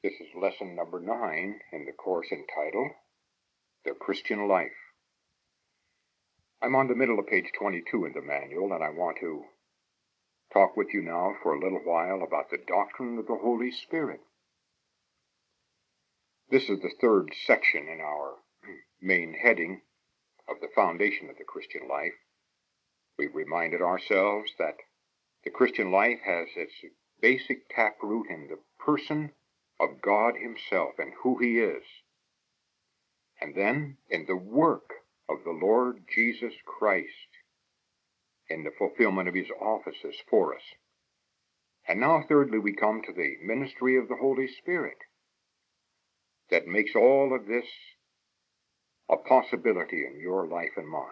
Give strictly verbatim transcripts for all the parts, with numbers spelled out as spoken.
This is lesson number nine in the course entitled The Christian Life. I'm on the middle of page twenty-two in the manual, and I want to talk with you now for a little while about the doctrine of the Holy Spirit. This is the third section in our main heading of the foundation of the Christian life. We've reminded ourselves that the Christian life has its basic taproot in the person of God himself and who he is, and then in the work of the Lord Jesus Christ in the fulfillment of his offices for us. And now thirdly, we come to the ministry of the Holy Spirit that makes all of this a possibility in your life and mine.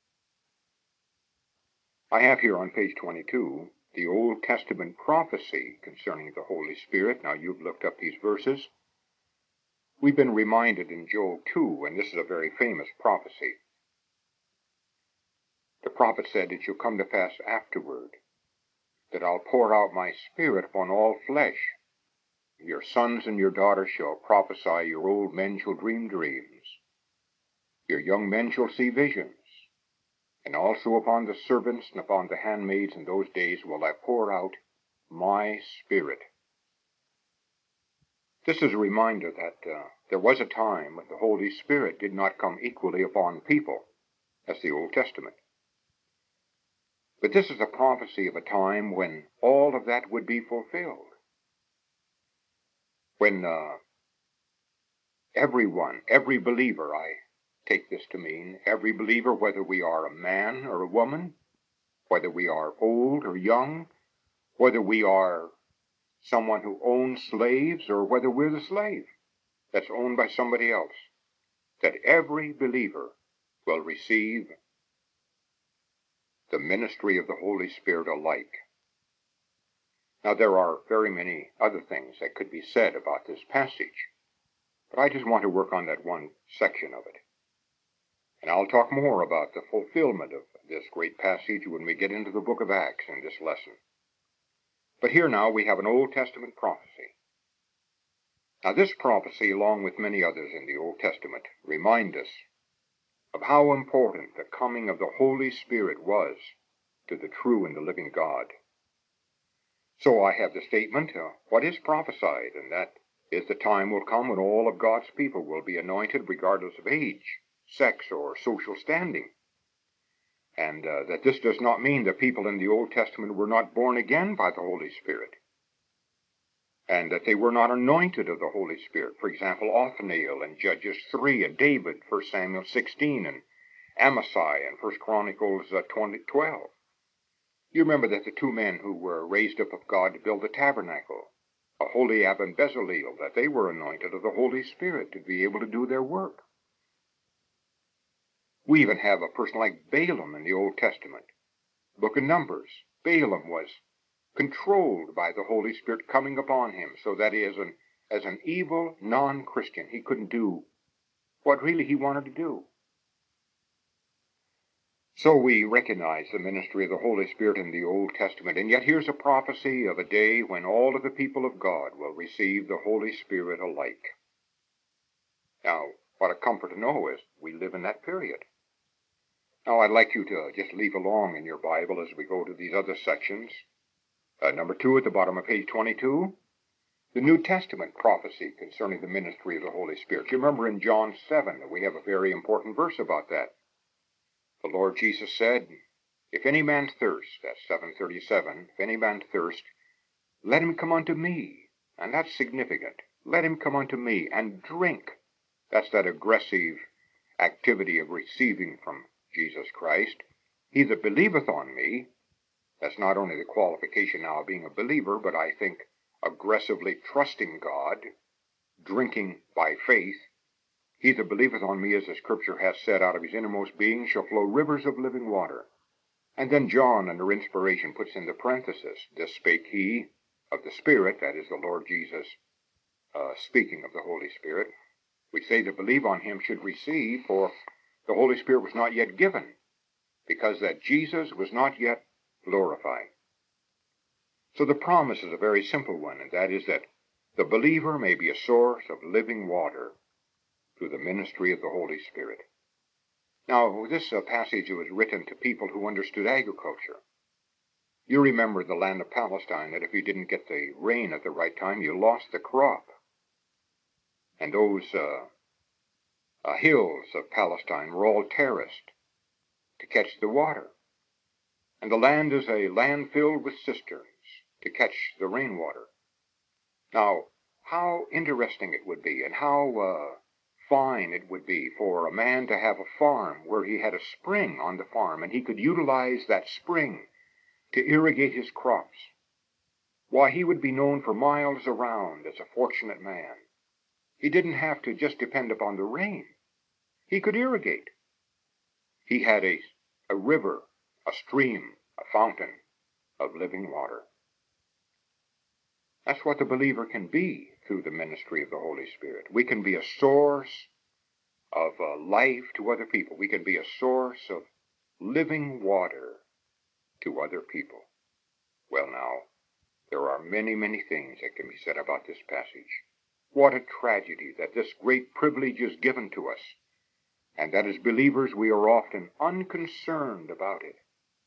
I have here on page twenty-two the Old Testament prophecy concerning the Holy Spirit. Now you've looked up these verses. We've been reminded in Joel two, and this is a very famous prophecy. The prophet said, "It shall come to pass afterward that I'll pour out my Spirit upon all flesh. Your sons and your daughters shall prophesy, your old men shall dream dreams, your young men shall see visions. And also upon the servants and upon the handmaids in those days will I pour out my Spirit." This is a reminder that uh, there was a time when the Holy Spirit did not come equally upon people, as the Old Testament. But this is a prophecy of a time when all of that would be fulfilled. When uh, everyone, every believer, I take this to mean, every believer, whether we are a man or a woman, whether we are old or young, whether we are someone who owns slaves or whether we're the slave that's owned by somebody else, that every believer will receive the ministry of the Holy Spirit alike. Now there are very many other things that could be said about this passage, but I just want to work on that one section of it. And I'll talk more about the fulfillment of this great passage when we get into the book of Acts in this lesson. But here now we have an Old Testament prophecy. Now this prophecy, along with many others in the Old Testament, remind us of how important the coming of the Holy Spirit was to the true and the living God. So I have the statement, uh, what is prophesied, and that is the time will come when all of God's people will be anointed regardless of age, sex, or social standing. And uh, that this does not mean the people in the Old Testament were not born again by the Holy Spirit, and that they were not anointed of the Holy Spirit. For example, Othniel in Judges three, and David, First Samuel sixteen, and Amasai in First Chronicles uh, twenty, twelve. You remember that the two men who were raised up of God to build the tabernacle, Aholiab and Bezaleel, that they were anointed of the Holy Spirit to be able to do their work. We even have a person like Balaam in the Old Testament. Book of Numbers. Balaam was controlled by the Holy Spirit coming upon him, so that as an, as an evil non-Christian, he couldn't do what really he wanted to do. So we recognize the ministry of the Holy Spirit in the Old Testament, and yet here's a prophecy of a day when all of the people of God will receive the Holy Spirit alike. Now, what a comfort to know is we live in that period. Now, I'd like you to just leave along in your Bible as we go to these other sections. Uh, number two at the bottom of page twenty-two, the New Testament prophecy concerning the ministry of the Holy Spirit. You remember in John seven that we have a very important verse about that. The Lord Jesus said, "If any man thirst," that's seven thirty-seven, "if any man thirst, let him come unto me." And that's significant. Let him come unto me and drink. That's that aggressive activity of receiving from Jesus Christ. "He that believeth on me," that's not only the qualification now of being a believer, but I think aggressively trusting God, drinking by faith. "He that believeth on me, as the Scripture hath said, out of his innermost being shall flow rivers of living water." And then John, under inspiration, puts in the parenthesis, "This spake he of the Spirit," that is the Lord Jesus uh, speaking of the Holy Spirit. We say to believe on him should receive, for the Holy Spirit was not yet given, because that Jesus was not yet glorified. So the promise is a very simple one, and that is that the believer may be a source of living water through the ministry of the Holy Spirit. Now, this uh, passage was written to people who understood agriculture. You remember the land of Palestine, that if you didn't get the rain at the right time, you lost the crop. And those uh, uh, hills of Palestine were all terraced to catch the water. And the land is a land filled with cisterns to catch the rainwater. Now, how interesting it would be, and how uh, fine it would be for a man to have a farm where he had a spring on the farm, and he could utilize that spring to irrigate his crops. Why, he would be known for miles around as a fortunate man. He didn't have to just depend upon the rain. He could irrigate. He had a, a river, a stream, a fountain of living water. That's what the believer can be through the ministry of the Holy Spirit. We can be a source of uh, life to other people. We can be a source of living water to other people. Well, now, there are many, many things that can be said about this passage. What a tragedy that this great privilege is given to us, and that as believers we are often unconcerned about it.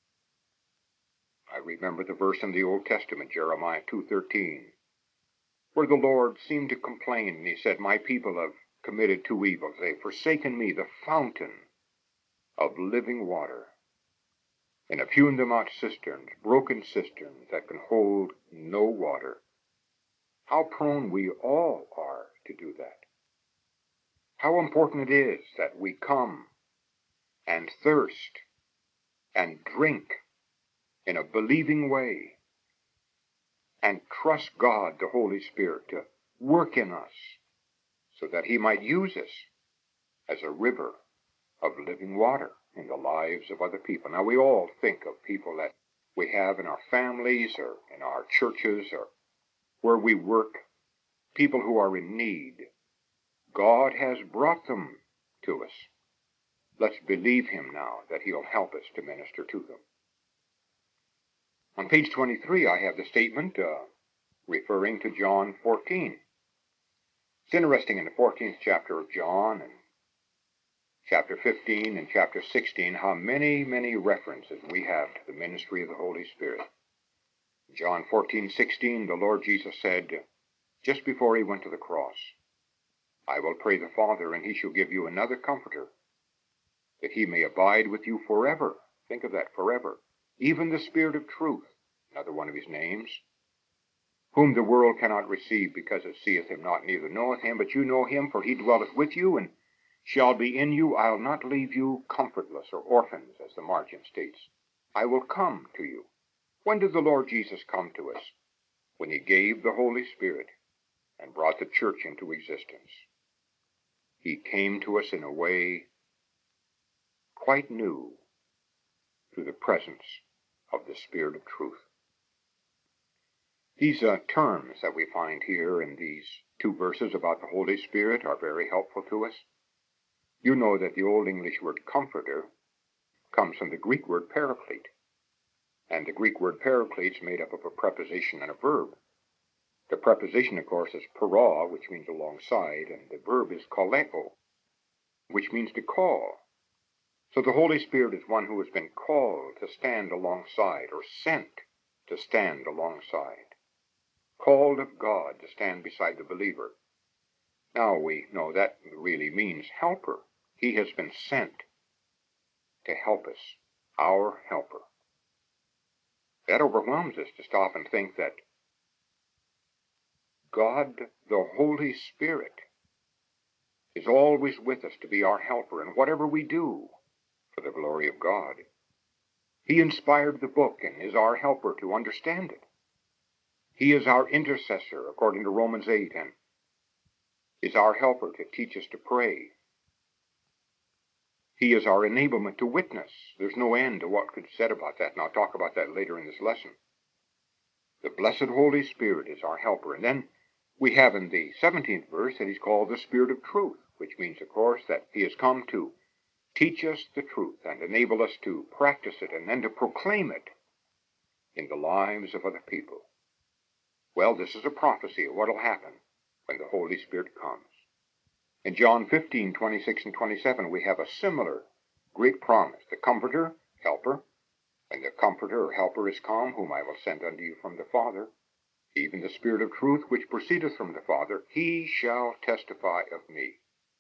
I remember the verse in the Old Testament, Jeremiah two thirteen, where the Lord seemed to complain, and he said, "My people have committed two evils. They have forsaken me, the fountain of living water, and have hewn them out cisterns, broken cisterns that can hold no water." How prone we all are to do that. How important it is that we come and thirst and drink in a believing way and trust God, the Holy Spirit, to work in us so that he might use us as a river of living water in the lives of other people. Now, we all think of people that we have in our families or in our churches or where we work, people who are in need. God has brought them to us. Let's believe him now that he'll help us to minister to them. On page twenty-three, I have the statement uh, referring to John fourteen. It's interesting in the fourteenth chapter of John and chapter fifteen and chapter sixteen how many, many references we have to the ministry of the Holy Spirit. John fourteen sixteen, the Lord Jesus said, just before he went to the cross, "I will pray the Father, and he shall give you another comforter, that he may abide with you forever." Think of that, forever. "Even the Spirit of truth," another one of his names, "whom the world cannot receive, because it seeth him not, neither knoweth him. But you know him, for he dwelleth with you, and shall be in you. I'll not leave you comfortless or orphans," as the margin states. "I will come to you." When did the Lord Jesus come to us? When he gave the Holy Spirit and brought the church into existence. He came to us in a way quite new through the presence of the Spirit of truth. These uh, terms that we find here in these two verses about the Holy Spirit are very helpful to us. You know that the Old English word comforter comes from the Greek word paraclete. And the Greek word paraclete is made up of a preposition and a verb. The preposition, of course, is para, which means alongside, and the verb is kaleo, which means to call. So the Holy Spirit is one who has been called to stand alongside, or sent to stand alongside. Called of God to stand beside the believer. Now we know that really means helper. He has been sent to help us, our helper. That overwhelms us to stop and think that God, the Holy Spirit, is always with us to be our helper in whatever we do for the glory of God. He inspired the book and is our helper to understand it. He is our intercessor, according to Romans eight, and is our helper to teach us to pray. He is our enablement to witness. There's no end to what could be said about that, and I'll talk about that later in this lesson. The blessed Holy Spirit is our helper. And then we have in the seventeenth verse that he's called the Spirit of truth, which means, of course, that he has come to teach us the truth and enable us to practice it and then to proclaim it in the lives of other people. Well, this is a prophecy of what will happen when the Holy Spirit comes. In John fifteen, twenty-six and twenty-seven, we have a similar great promise. The Comforter, Helper, when the Comforter or Helper is come, whom I will send unto you from the Father, even the Spirit of truth which proceedeth from the Father, he shall testify of me.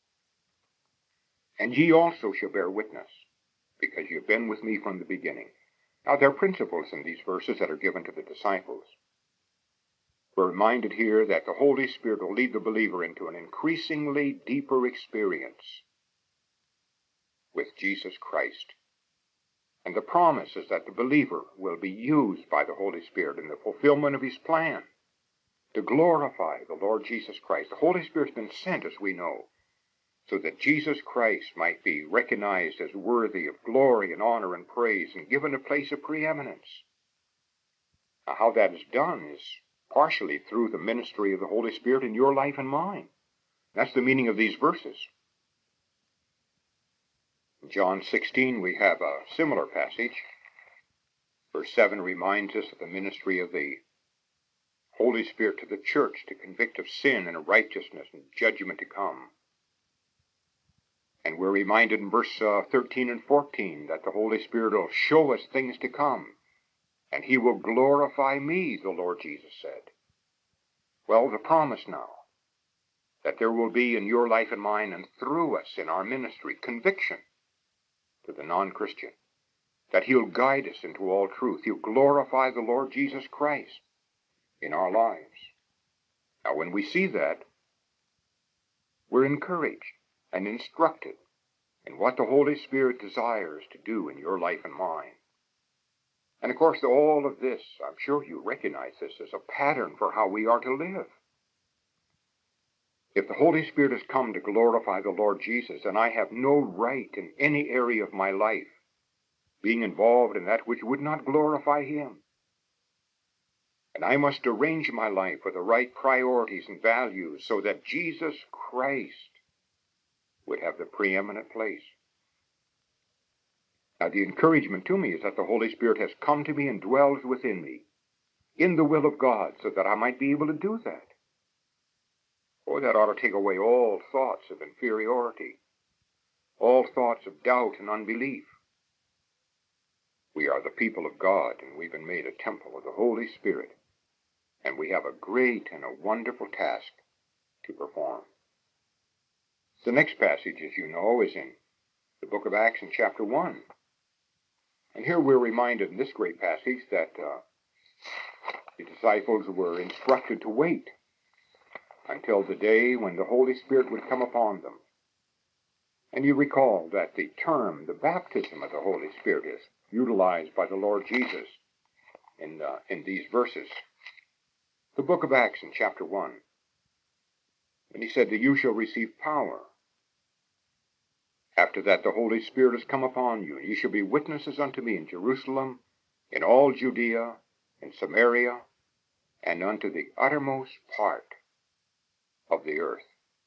And ye also shall bear witness, because ye have been with me from the beginning. Now there are principles in these verses that are given to the disciples. We're reminded here that the Holy Spirit will lead the believer into an increasingly deeper experience with Jesus Christ. And the promise is that the believer will be used by the Holy Spirit in the fulfillment of his plan to glorify the Lord Jesus Christ. The Holy Spirit's been sent, as we know, so that Jesus Christ might be recognized as worthy of glory and honor and praise and given a place of preeminence. Now, how that is done is partially through the ministry of the Holy Spirit in your life and mine. That's the meaning of these verses. In John sixteen, we have a similar passage. Verse seven reminds us of the ministry of the Holy Spirit to the church to convict of sin and righteousness and judgment to come. And we're reminded in verse uh, thirteen and fourteen that the Holy Spirit will show us things to come, and he will glorify me, the Lord Jesus said. Well, the promise now, that there will be in your life and mine and through us in our ministry conviction to the non-Christian, that he'll guide us into all truth. He'll glorify the Lord Jesus Christ in our lives. Now, when we see that, we're encouraged and instructed in what the Holy Spirit desires to do in your life and mine. And of course, all of this, I'm sure you recognize this as a pattern for how we are to live. If the Holy Spirit has come to glorify the Lord Jesus, then I have no right in any area of my life being involved in that which would not glorify him. And I must arrange my life with the right priorities and values so that Jesus Christ would have the preeminent place. Now, the encouragement to me is that the Holy Spirit has come to me and dwells within me in the will of God so that I might be able to do that. Oh, that ought to take away all thoughts of inferiority, all thoughts of doubt and unbelief. We are the people of God, and we've been made a temple of the Holy Spirit, and we have a great and a wonderful task to perform. The next passage, as you know, is in the book of Acts in chapter one. And here we're reminded in this great passage that uh, the disciples were instructed to wait until the day when the Holy Spirit would come upon them. And you recall that the term, the baptism of the Holy Spirit, is utilized by the Lord Jesus in, uh, in these verses. The book of Acts in chapter one. And he said that you shall receive power. After that the Holy Spirit has come upon you, and you shall be witnesses unto me in Jerusalem, in all Judea, in Samaria, and unto the uttermost part of the earth.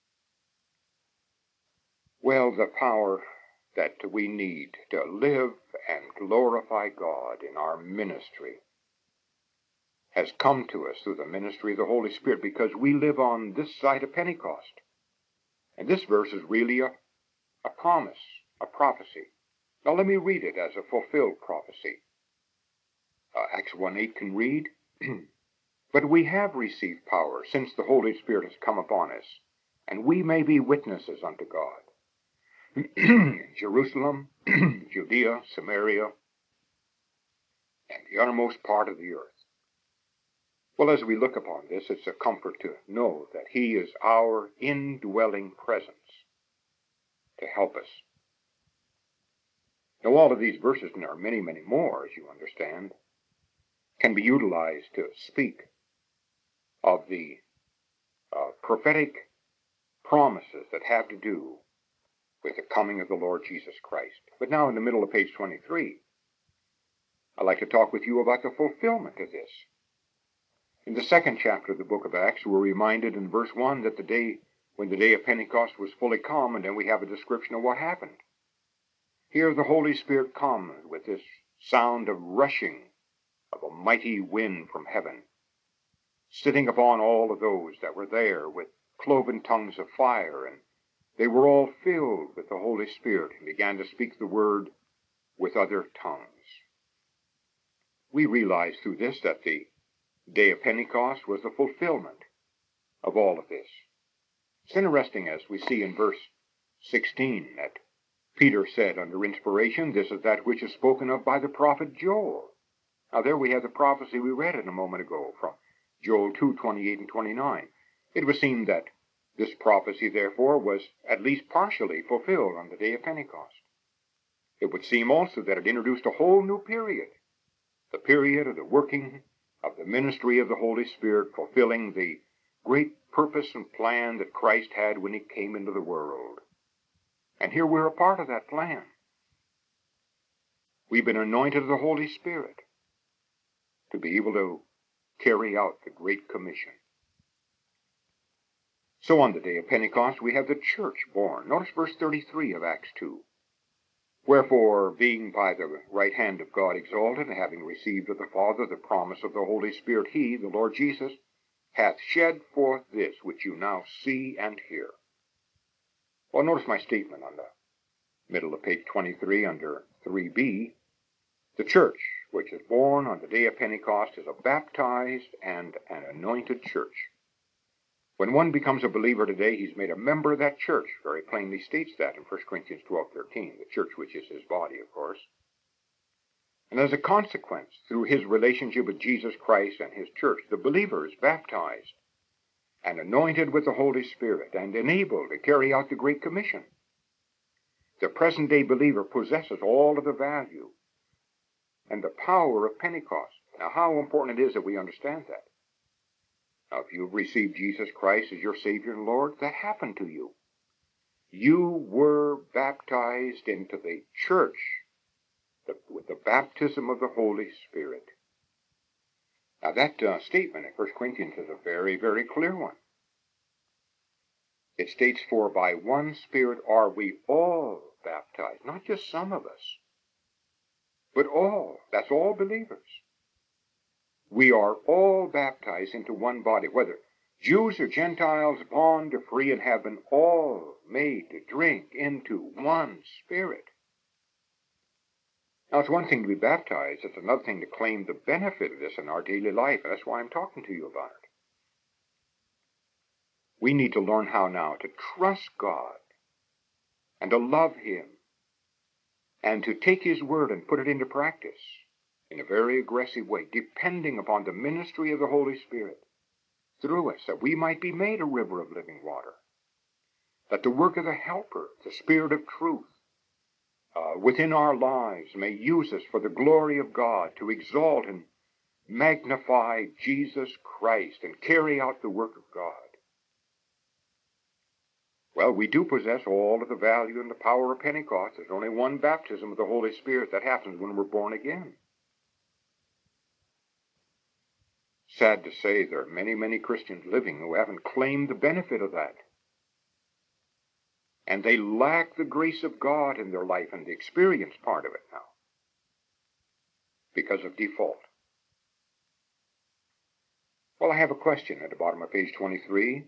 Well, the power that we need to live and glorify God in our ministry has come to us through the ministry of the Holy Spirit because we live on this side of Pentecost. And this verse is really a, a promise, a prophecy. Now let me read it as a fulfilled prophecy. Uh, Acts one eight can read, But we have received power since the Holy Spirit has come upon us, and we may be witnesses unto God. Jerusalem, Judea, Samaria, and the uttermost part of the earth. Well, as we look upon this, it's a comfort to know that he is our indwelling presence to help us. Now, all of these verses, and there are many, many more, as you understand, can be utilized to speak of the uh, prophetic promises that have to do with the coming of the Lord Jesus Christ. But now in the middle of page twenty-three, I'd like to talk with you about the fulfillment of this. In the second chapter of the book of Acts, we're reminded in verse one that the day when the day of Pentecost was fully come, and then we have a description of what happened. Here the Holy Spirit comes with this sound of rushing of a mighty wind from heaven, sitting upon all of those that were there with cloven tongues of fire, and they were all filled with the Holy Spirit and began to speak the word with other tongues. We realize through this that the day of Pentecost was the fulfillment of all of this. It's interesting, as we see in verse sixteen, that Peter said under inspiration, "This is that which is spoken of by the prophet Joel." Now there we have the prophecy we read in a moment ago from Joel two, twenty-eight and twenty-nine. It would seem that this prophecy, therefore, was at least partially fulfilled on the day of Pentecost. It would seem also that it introduced a whole new period, the period of the working of the ministry of the Holy Spirit, fulfilling the great purpose and plan that Christ had when he came into the world. And here we're a part of that plan. We've been anointed of the Holy Spirit to be able to carry out the Great Commission. So on the day of Pentecost, we have the church born. Notice verse thirty-three of Acts two. "Wherefore, being by the right hand of God exalted, and having received of the Father the promise of the Holy Spirit, he, the Lord Jesus, hath shed forth this which you now see and hear." Well, notice my statement on the middle of page twenty-three under three B. The church, which is born on the day of Pentecost, is a baptized and an anointed church. When one becomes a believer today, he's made a member of that church. Very plainly states that in First Corinthians twelve thirteen, the church which is his body, of course. And as a consequence, through his relationship with Jesus Christ and his church, the believer is baptized and anointed with the Holy Spirit and enabled to carry out the Great Commission. The present-day believer possesses all of the value and the power of Pentecost. Now, how important it is that we understand that. Now, if you've received Jesus Christ as your Savior and Lord, that happened to you. You were baptized into the church with the baptism of the Holy Spirit. Now, that uh, statement in First Corinthians is a very, very clear one. It states, "For by one Spirit are we all baptized," not just some of us, but all. That's all believers. We are all baptized into one body, whether Jews or Gentiles, bond or free, and have been all made to drink into one Spirit. Now, it's one thing to be baptized. It's another thing to claim the benefit of this in our daily life, and that's why I'm talking to you about it. We need to learn how now to trust God and to love him and to take his word and put it into practice in a very aggressive way, depending upon the ministry of the Holy Spirit through us, that we might be made a river of living water, that the work of the Helper, the Spirit of truth, uh, within our lives may use us for the glory of God to exalt and magnify Jesus Christ and carry out the work of God. Well, we do possess all of the value and the power of Pentecost. There's only one baptism of the Holy Spirit that happens when we're born again. Sad to say, there are many, many Christians living who haven't claimed the benefit of that. And they lack the grace of God in their life and the experience part of it now because of default. Well, I have a question at the bottom of page twenty-three.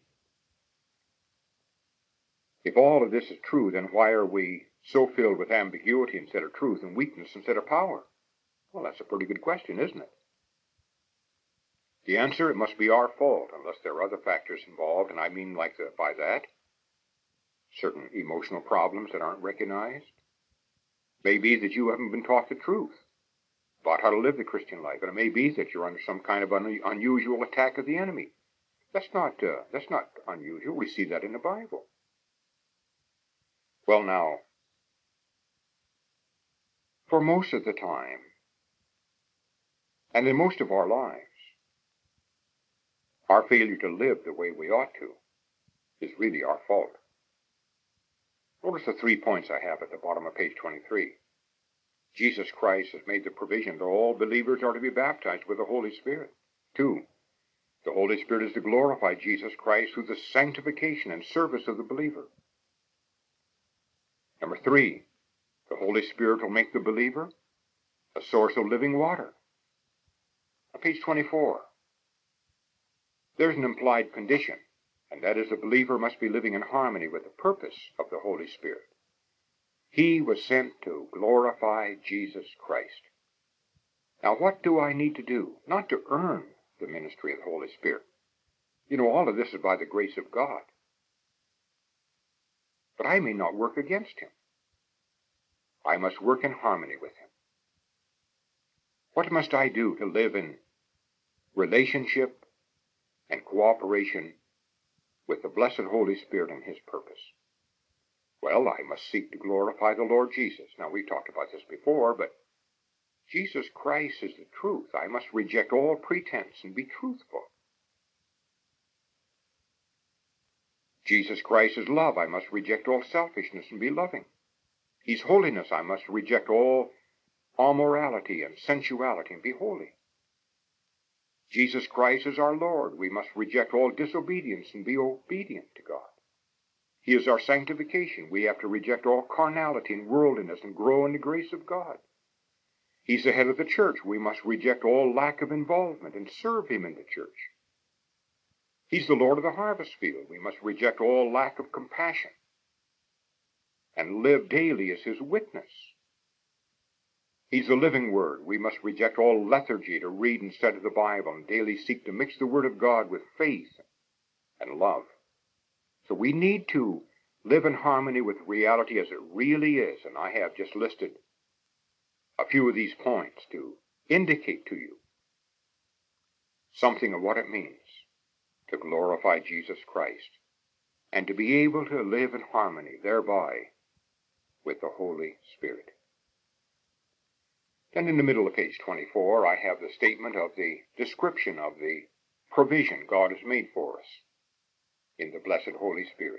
If all of this is true, then why are we so filled with ambiguity instead of truth and weakness instead of power? Well, that's a pretty good question, isn't it? The answer, it must be our fault, unless there are other factors involved, and I mean like the, by that, certain emotional problems that aren't recognized. Maybe that you haven't been taught the truth about how to live the Christian life, and it may be that you're under some kind of un- unusual attack of the enemy. That's not, uh, that's not unusual. We see that in the Bible. Well, now, for most of the time, and in most of our lives, our failure to live the way we ought to is really our fault. Notice the three points I have at the bottom of page twenty-three. Jesus Christ has made the provision that all believers are to be baptized with the Holy Spirit. Two, the Holy Spirit is to glorify Jesus Christ through the sanctification and service of the believer. Number three, the Holy Spirit will make the believer a source of living water. On page twenty-four, there's an implied condition, and that is the believer must be living in harmony with the purpose of the Holy Spirit. He was sent to glorify Jesus Christ. Now, what do I need to do? Not to earn the ministry of the Holy Spirit. You know, all of this is by the grace of God. But I may not work against him. I must work in harmony with him. What must I do to live in relationship and cooperation with the blessed Holy Spirit and his purpose? Well, I must seek to glorify the Lord Jesus. Now, we've talked about this before, but Jesus Christ is the truth. I must reject all pretense and be truthful. Jesus Christ is love. I must reject all selfishness and be loving. He's holiness. I must reject all immorality and sensuality and be holy. Jesus Christ is our Lord. We must reject all disobedience and be obedient to God. He is our sanctification. We have to reject all carnality and worldliness and grow in the grace of God. He's the head of the church. We must reject all lack of involvement and serve him in the church. He's the Lord of the harvest field. We must reject all lack of compassion and live daily as his witness. He's the living word. We must reject all lethargy to read and study the Bible and daily seek to mix the word of God with faith and love. So we need to live in harmony with reality as it really is, and I have just listed a few of these points to indicate to you something of what it means to glorify Jesus Christ and to be able to live in harmony thereby with the Holy Spirit. Then in the middle of page twenty-four, I have the statement of the description of the provision God has made for us in the blessed Holy Spirit.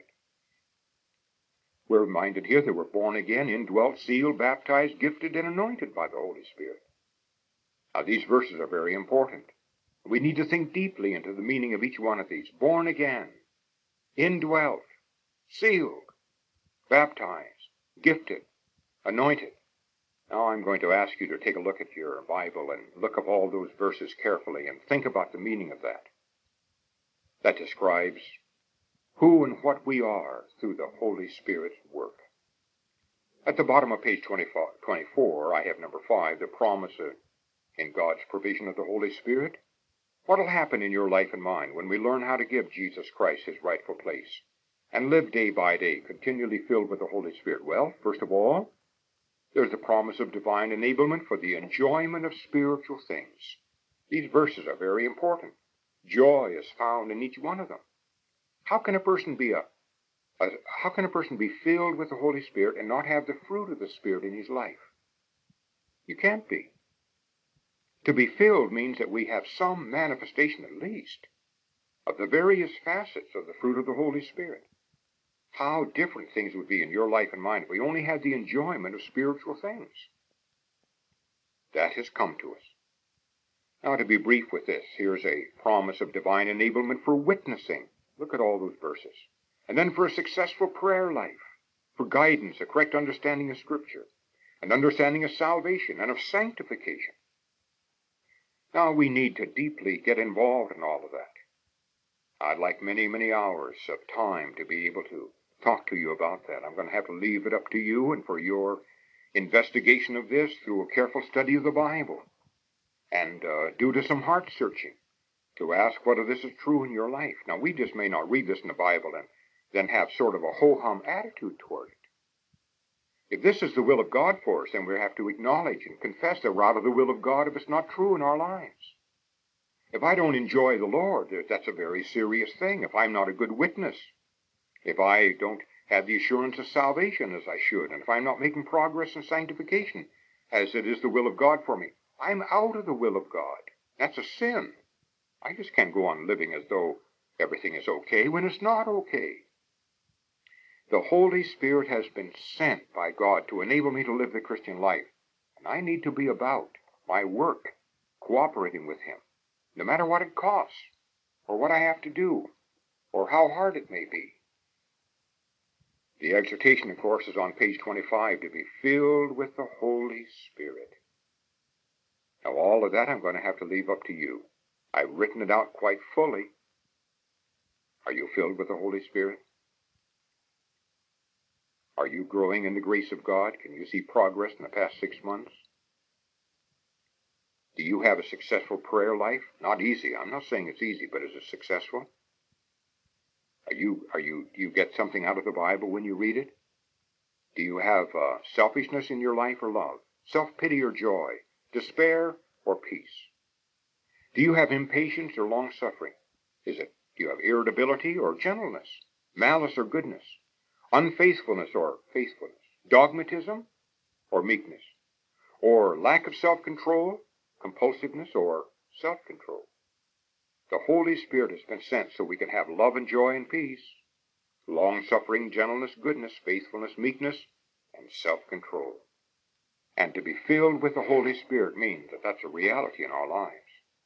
We're reminded here that we're born again, indwelt, sealed, baptized, gifted, and anointed by the Holy Spirit. Now, these verses are very important. We need to think deeply into the meaning of each one of these. Born again, indwelt, sealed, baptized, gifted, anointed. Now I'm going to ask you to take a look at your Bible and look up all those verses carefully and think about the meaning of that. That describes who and what we are through the Holy Spirit's work. At the bottom of page twenty-four, I have number five, the promise in God's provision of the Holy Spirit. What will happen in your life and mine when we learn how to give Jesus Christ his rightful place and live day by day, continually filled with the Holy Spirit? Well, first of all, there's the promise of divine enablement for the enjoyment of spiritual things. These verses are very important. Joy is found in each one of them. How can a person be a, a how can a person be filled with the Holy Spirit and not have the fruit of the Spirit in his life? You can't be. To be filled means that we have some manifestation at least of the various facets of the fruit of the Holy Spirit. How different things would be in your life and mine if we only had the enjoyment of spiritual things. That has come to us. Now, to be brief with this, here's a promise of divine enablement for witnessing. Look at all those verses. And then for a successful prayer life, for guidance, a correct understanding of Scripture, an understanding of salvation and of sanctification. Now, we need to deeply get involved in all of that. I'd like many, many hours of time to be able to talk to you about that. I'm going to have to leave it up to you and for your investigation of this through a careful study of the Bible and uh, due to some heart searching to ask whether this is true in your life. Now, we just may not read this in the Bible and then have sort of a ho-hum attitude toward it. If this is the will of God for us, then we have to acknowledge and confess that we're out of the will of God if it's not true in our lives. If I don't enjoy the Lord, that's a very serious thing. If I'm not a good witness, if I don't have the assurance of salvation as I should, and if I'm not making progress in sanctification as it is the will of God for me, I'm out of the will of God. That's a sin. I just can't go on living as though everything is okay when it's not okay. The Holy Spirit has been sent by God to enable me to live the Christian life, and I need to be about my work, cooperating with him, no matter what it costs, or what I have to do, or how hard it may be. The exhortation, of course, is on page twenty-five, to be filled with the Holy Spirit. Now, all of that I'm going to have to leave up to you. I've written it out quite fully, Are you filled with the Holy Spirit? Are you growing in the grace of God? Can you see progress in the past six months? Do you have a successful prayer life? Not easy. I'm not saying it's easy, but is it successful? Are you, are you, do you get something out of the Bible when you read it? Do you have uh, selfishness in your life or love? Self-pity or joy? Despair or peace? Do you have impatience or long-suffering? Is it, do you have irritability or gentleness? Malice or goodness? Unfaithfulness or faithfulness? Dogmatism or meekness? Or lack of self-control, compulsiveness, or self-control? The Holy Spirit has been sent so we can have love and joy and peace, long-suffering, gentleness, goodness, faithfulness, meekness, and self-control. And to be filled with the Holy Spirit means that that's a reality in our lives.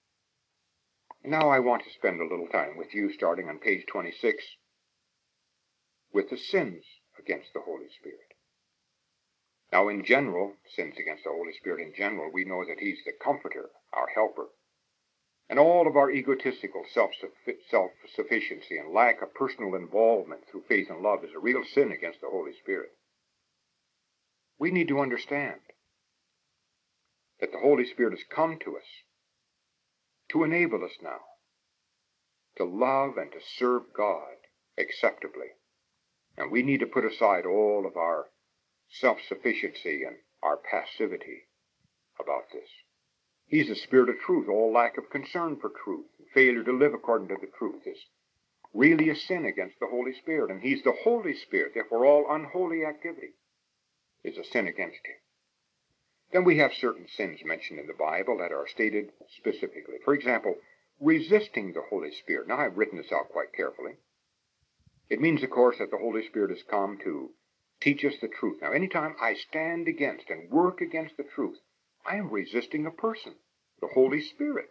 Now I want to spend a little time with you, starting on page twenty-six, with the sins against the Holy Spirit. Now in general, sins against the Holy Spirit in general, we know that He's the Comforter, our Helper. And all of our egotistical self-sufficiency and lack of personal involvement through faith and love is a real sin against the Holy Spirit. We need to understand that the Holy Spirit has come to us to enable us now to love and to serve God acceptably. And we need to put aside all of our self-sufficiency and our passivity about this. He's the Spirit of truth. All lack of concern for truth, failure to live according to the truth is really a sin against the Holy Spirit. And He's the Holy Spirit. Therefore, all unholy activity is a sin against Him. Then we have certain sins mentioned in the Bible that are stated specifically. For example, resisting the Holy Spirit. Now, I've written this out quite carefully. It means, of course, that the Holy Spirit has come to teach us the truth. Now, anytime I stand against and work against the truth, I am resisting a person, the Holy Spirit.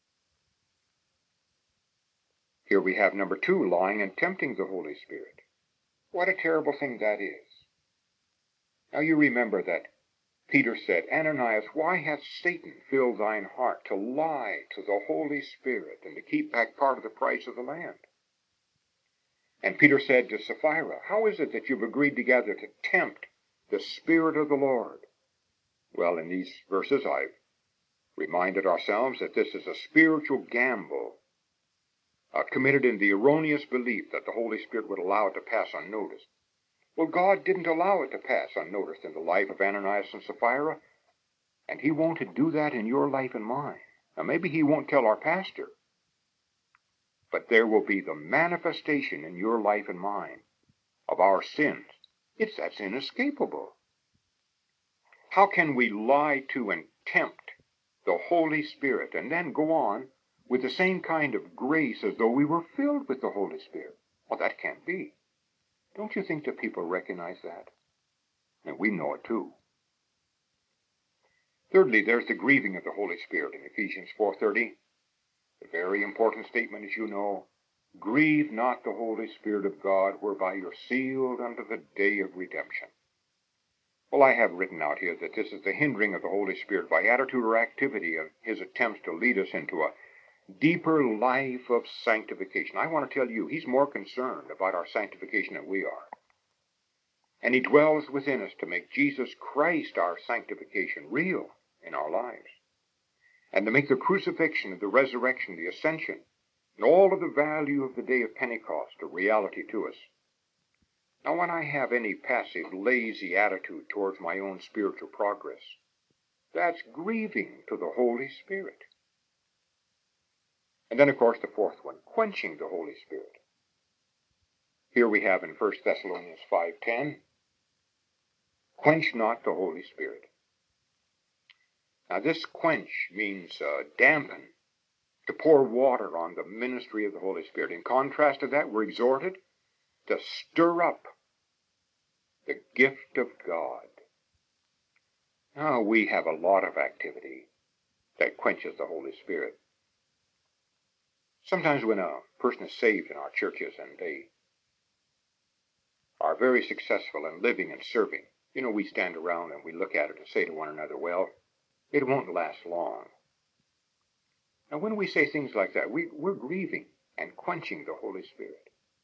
Here we have number two, lying and tempting the Holy Spirit. What a terrible thing that is. Now you remember that Peter said, Ananias, why hath Satan filled thine heart to lie to the Holy Spirit and to keep back part of the price of the land? And Peter said to Sapphira, how is it that you've agreed together to tempt the Spirit of the Lord? Well, in these verses, I've reminded ourselves that this is a spiritual gamble uh, committed in the erroneous belief that the Holy Spirit would allow it to pass unnoticed. Well, God didn't allow it to pass unnoticed in the life of Ananias and Sapphira, and He won't do that in your life and mine. Now, maybe He won't tell our pastor, but there will be the manifestation in your life and mine of our sins. It's that's inescapable. How can we lie to and tempt the Holy Spirit and then go on with the same kind of grace as though we were filled with the Holy Spirit? Well, that can't be. Don't you think that people recognize that? And we know it too. Thirdly, there's the grieving of the Holy Spirit in Ephesians four thirty. A very important statement, as you know. Grieve not the Holy Spirit of God, whereby you're sealed unto the day of redemption. Well, I have written out here that this is the hindering of the Holy Spirit by attitude or activity of His attempts to lead us into a deeper life of sanctification. I want to tell you, He's more concerned about our sanctification than we are. And He dwells within us to make Jesus Christ our sanctification real in our lives, and to make the crucifixion, the resurrection, the ascension, and all of the value of the day of Pentecost a reality to us. Now, when I have any passive, lazy attitude towards my own spiritual progress, that's grieving to the Holy Spirit. And then, of course, the fourth one, quenching the Holy Spirit. Here we have in First Thessalonians five ten, quench not the Holy Spirit. Now, this quench means uh, dampen, to pour water on the ministry of the Holy Spirit. In contrast to that, we're exhorted to stir up the gift of God. Now, we have a lot of activity that quenches the Holy Spirit. Sometimes when a person is saved in our churches and they are very successful in living and serving, you know, we stand around and we look at it and say to one another, well, it won't last long. Now, when we say things like that, we, we're grieving and quenching the Holy Spirit.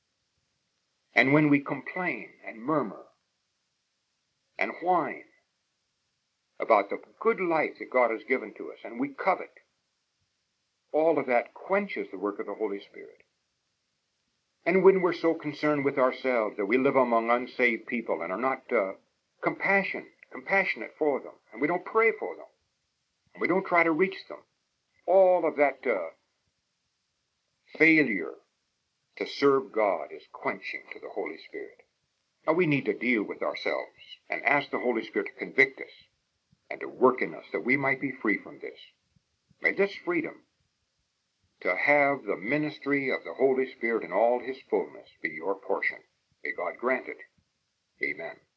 And when we complain and murmur and whine about the good life that God has given to us, and we covet, all of that quenches the work of the Holy Spirit. And when we're so concerned with ourselves that we live among unsaved people and are not uh, compassion, compassionate for them, and we don't pray for them, and we don't try to reach them, all of that uh, failure to serve God is quenching to the Holy Spirit. Now we need to deal with ourselves and ask the Holy Spirit to convict us and to work in us that we might be free from this. May this freedom to have the ministry of the Holy Spirit in all his fullness be your portion. May God grant it. Amen.